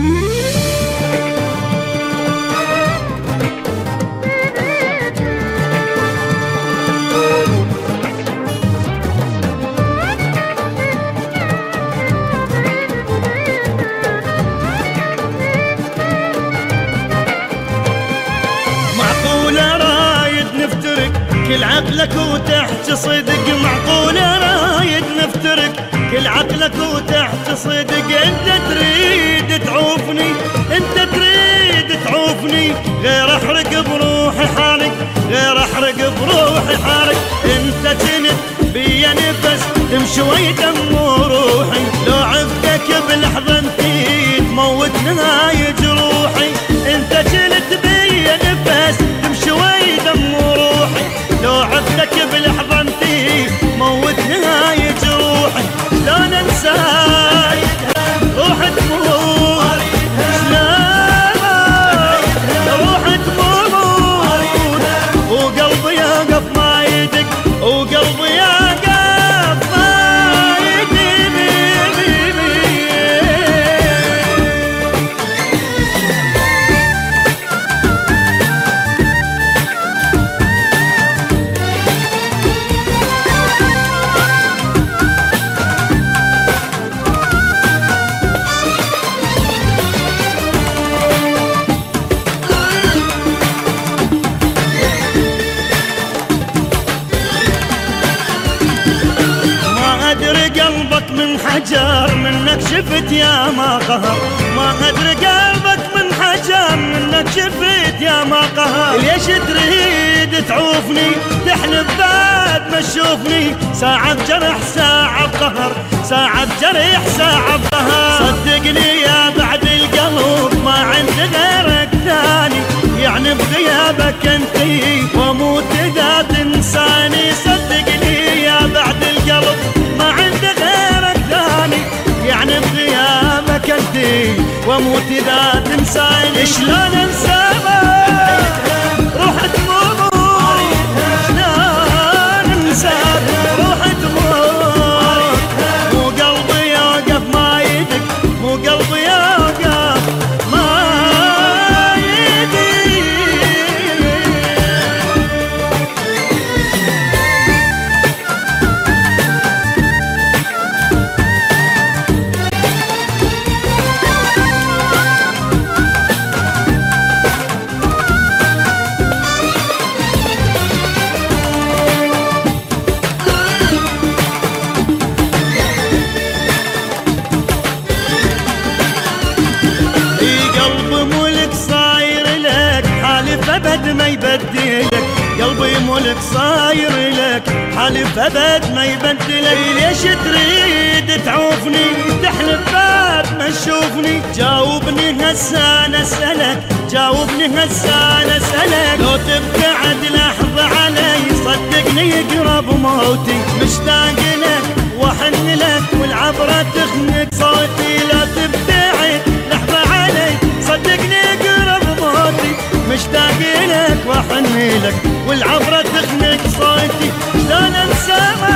كل عقلك وتحت صدق، معقول رايد نفترق كل عقلك وتحت صدق. انت تريد تعوفني، انت تريد تعوفني، غير احرق بروحي حارق، غير احرق بروحي حارق. انت جنت بيا نفس تمشي ويدم روحي، لو عفتك بلحظة انتي تموت نهاية جروحي. انت جنت بيا نفس تمشي ويدم روحي، لو عفتك بلحظة انتي موت نهاية جروحي. لا ننساك روح تموت، روح تموت، وقلبي يقف ما يدق، وقلبي يقف ما يدق. قلبك من حجر منك شفت يا ما قهر، ما ادري قلبك من حجر منك شفت يا ما قهر. ليش تريد تعوفني تحلف بعد ما تشوفني، ساعة بجرح ساعة بقهر، ساعة بجرح ساعة بقهر. صدقني يا بعد القلب ما عندي غيرك ثاني، يعني بغيابك انتي واموت اذا تنساني. صدقني يا بعد القلب ما عندي غيرك ثاني، يعني بغيابك انتي واموت اذا تنساني. شلون انساك روح تموت، شلون انساك روح تموت، مو قلبي يوقف ما يدق، مو قلبي يوقف ما يدق. أبد ما يبدلك، قلبي ملك صاير لك، حالف أبد ما يبدلك. ليش تريد تعوفني تحلف بعد ما تشوفني؟ جاوبني هسه أنا أسألك، جاوبني هسه أنا أسألك. لو تبتعد لحظة علي صدقني يقرب موتي، مشتاق لك وأحن لك والعبرة تخنق صوتي. لا تبتعد لحظة علي صدقني يقرب موتي، مشتاق لك واحن لك والعبرة تخنق صوتي. شلون انساك